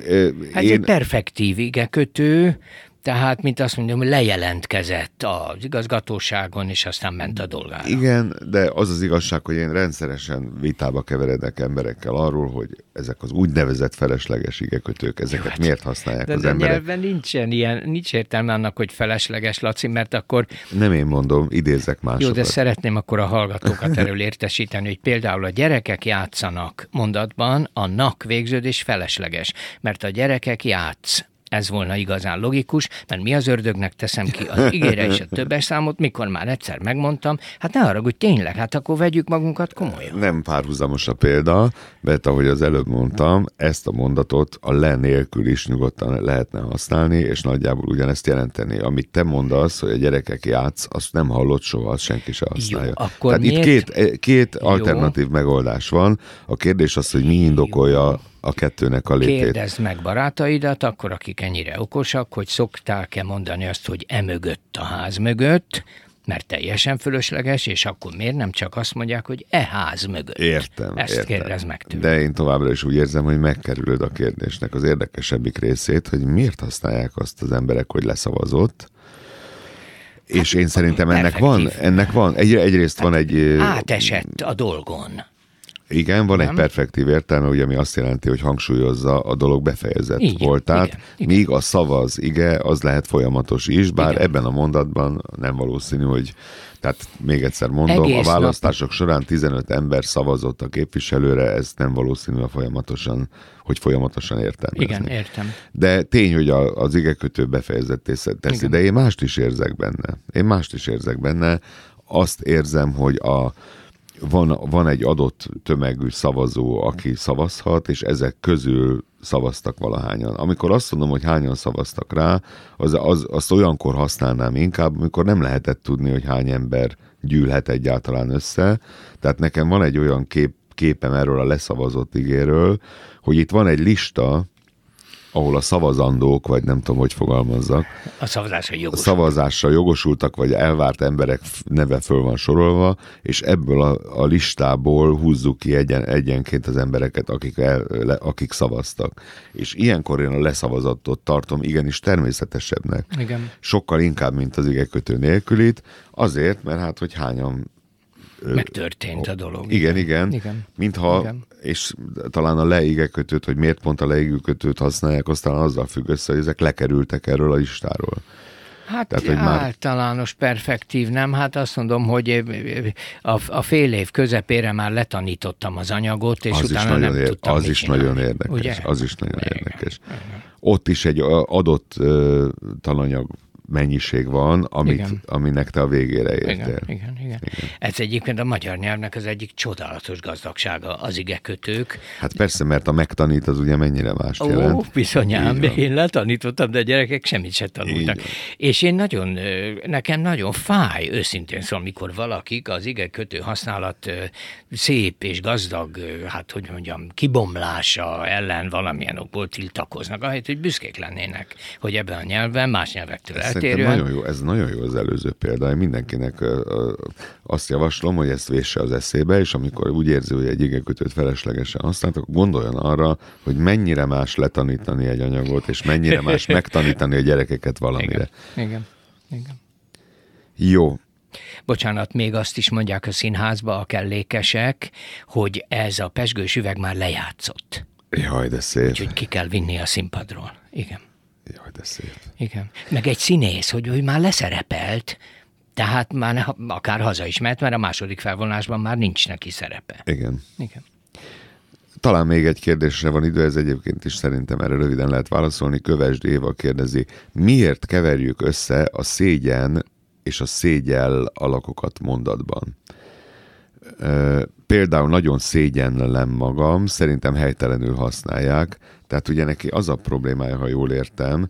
ez egy perfektív igekötő, tehát, mint azt mondjam, hogy lejelentkezett az igazgatóságon, és aztán ment a dolgára. Igen, de az az igazság, hogy én rendszeresen vitába keveredek emberekkel arról, hogy ezek az úgynevezett felesleges igekötők, ezeket miért használják az emberek. De nyelven nincs értelme annak, hogy felesleges, Laci, mert akkor... Nem én mondom, idézek másokat. Jó, de szeretném akkor a hallgatókat erről értesíteni, hogy például a gyerekek játszanak mondatban, a nak végződés felesleges, mert a gyerekek játsz. Ez volna igazán logikus, mert mi az ördögnek teszem ki az igére és a többes számot, mikor már egyszer megmondtam, hát ne haragudj, tényleg, hát akkor vegyük magunkat komolyan. Nem párhuzamos a példa, mert ahogy az előbb mondtam, ezt a mondatot a le nélkül is nyugodtan lehetne használni, és nagyjából ugyanezt jelenteni. Amit te mondasz, hogy a gyerekek játsz, azt nem hallott soha, azt senki se használja. Jó, akkor tehát itt két alternatív megoldás van. A kérdés az, hogy mi indokolja a kettőnek a létét. Kérdezd meg barátaidat, akkor akik ennyire okosak, hogy szoktál-e mondani azt, hogy mögött a ház mögött, mert teljesen fölösleges, és akkor miért nem csak azt mondják, hogy ház mögött? Értem. Kérdezd meg tőle. De én továbbra is úgy érzem, hogy megkerülöd a kérdésnek az érdekesebbik részét, hogy miért használják azt az emberek, hogy leszavazott, és én szerintem ennek van. Egyrészt van egy... Átesett a dolgon. Igen, van egy perfektív értelme, ugye, ami azt jelenti, hogy hangsúlyozza, a dolog befejezett volt. Tehát míg a szavaz, az lehet folyamatos is, bár ebben a mondatban nem valószínű, hogy, tehát még egyszer mondom, egész a választások során 15 ember szavazott a képviselőre, ez nem valószínű hogy folyamatosan értelmezni. Igen, értem. De tény, hogy az igekötő befejezetté teszi, de én mást is érzek benne. Azt érzem, hogy van egy adott tömegű szavazó, aki szavazhat, és ezek közül szavaztak valahányan. Amikor azt mondom, hogy hányan szavaztak rá, azt olyankor használnám inkább, amikor nem lehetett tudni, hogy hány ember gyűlhet egyáltalán össze. Tehát nekem van egy olyan képem erről a leszavazott igéről, hogy itt van egy lista, ahol a szavazandók, vagy nem tudom, hogy fogalmazzak. A szavazásra jogosultak, vagy elvárt emberek neve föl van sorolva, és ebből a listából húzzuk ki egyenként az embereket, akik szavaztak. És ilyenkor én a leszavazatot tartom igenis természetesebbnek. Igen. Sokkal inkább, mint az igekötő nélkülit, azért, mert hát, hogy hányan megtörtént a dolog. Igen. Mintha, és talán a leigekötőt, hogy miért pont a leigekötőt használják, aztán azzal függ össze, hogy ezek lekerültek erről a listáról. Hát tehát, általános perfektív, nem? Hát azt mondom, hogy a fél év közepére már letanítottam az anyagot, és utána nem tudtam Az is nagyon érdekes. Az is nagyon érdekes. Ott is egy adott tananyag mennyiség van, aminek te a végére értél. Igen. Ez egyébként a magyar nyelvnek az egyik csodálatos gazdagsága, az igekötők. Hát persze, mert a megtanít az ugye mennyire mást jelent. Ó, bizonyám, én letanítottam, de a gyerekek semmit se tanultak. És nekem nagyon fáj, őszintén szóval, amikor valakik az igekötő használat szép és gazdag, hát hogy mondjam, kibomlása ellen valamilyen okból tiltakoznak, ahelyett, hogy büszkék lennének, hogy ebben a nyelven más nyelvektől eltérően. Ez nagyon jó az előző példa. Én mindenkinek azt javaslom, hogy ezt vésse az eszébe, és amikor úgy érzi, hogy egy igekötőt feleslegesen használtak, akkor gondoljon arra, hogy mennyire más letanítani egy anyagot, és mennyire más megtanítani a gyerekeket valamire. Igen. Jó. Bocsánat, még azt is mondják a színházba a kellékesek, hogy ez a pezsgős üveg már lejátszott. Jaj, de szép. Úgyhogy ki kell vinni a színpadról. Igen. Jaj, de szép. Igen. Meg egy színész, hogy ő már leszerepelt, tehát már akár haza is mehet, mert a második felvonásban már nincs neki szerepe. Igen. Talán még egy kérdésre van idő, ez egyébként is szerintem erre röviden lehet válaszolni. Kövesd Éva kérdezi, miért keverjük össze a szégyen és a szégyell alakokat mondatban? Például nagyon szégyellem magam, szerintem helytelenül használják, tehát ugye neki az a problémája, ha jól értem,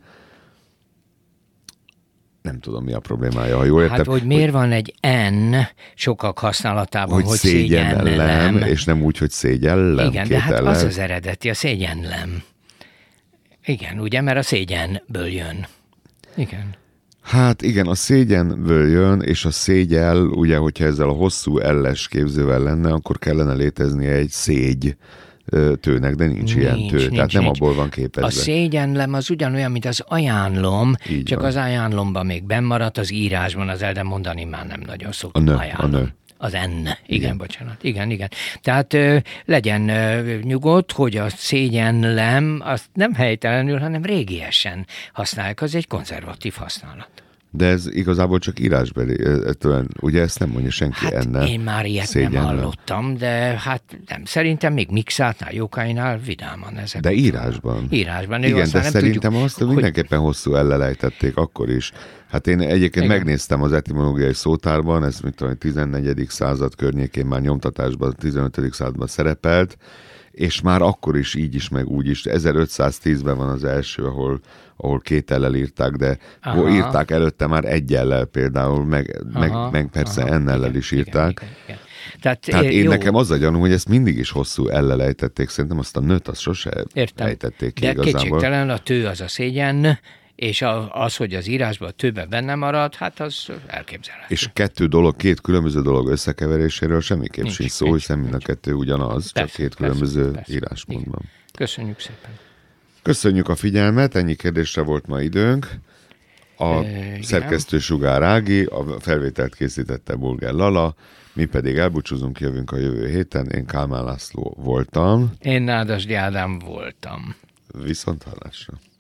nem tudom, mi a problémája, ha jól értem. Hát, hogy miért van egy N sokak használatában, hogy szégyenlem, és nem úgy, hogy szégyellem. Igen, de hát az az eredeti, a szégyenlem. Igen, ugye, mert a szégyenből jön. Igen. Hát igen, a szégyenből jön, és a szégyell, ugye, hogyha ezzel a hosszú elles képzővel lenne, akkor kellene létezni egy szégy tőnek, de nincs ilyen tő, tehát nem abból van képezve. A szégyenlem az ugyanolyan, mint az ajánlom, így csak van. Az ajánlomban még bennmaradt, az írásban az de mondani már nem nagyon szoktam ajánlom. A nő. Az N. Igen, bocsánat. Igen. Tehát legyen nyugodt, hogy a szégyenlem azt nem helytelenül, hanem régiesen használják. Az egy konzervatív használat. De ez igazából csak írásbeli, ugye ezt nem mondja senki ennek. Én már ilyet nem hallottam, de hát nem. Szerintem még Mixátnál, Jókáinál vidáman ezek. De írásban. Írásban. Igen, de szerintem azt mindenképpen hosszú ellelejtették akkor is. Hát én egyébként megnéztem az etimológiai szótárban, ez mint a 14. század környékén már nyomtatásban, 15. században szerepelt, és már akkor is így is, meg úgy is. 1510-ben van az első, ahol két ellel írták, de írták előtte már egy ellel például, meg persze ennellel is írták. Igen. Tehát én nekem az a gyanú, hogy ezt mindig is hosszú ellel ejtették, szerintem azt a nőt azt sose ejtették ki de igazából. De kétségtelen a tő az a szégyen, és az, hogy az írásban a tőben benne marad, hát az elképzelhető. És két különböző dolog összekeveréséről semmiképp sincs szó, hiszen mind a kettő ugyanaz, csak két különböző írásmódban. Köszönjük szépen. Köszönjük a figyelmet, ennyi kérdésre volt ma időnk. A szerkesztő Sugár Ági, a felvételt készítette Bolgár Lala, mi pedig elbúcsúzunk, jövünk a jövő héten. Én Kálmán László voltam. Én Nádasdy Ádám voltam. Viszonthallásra.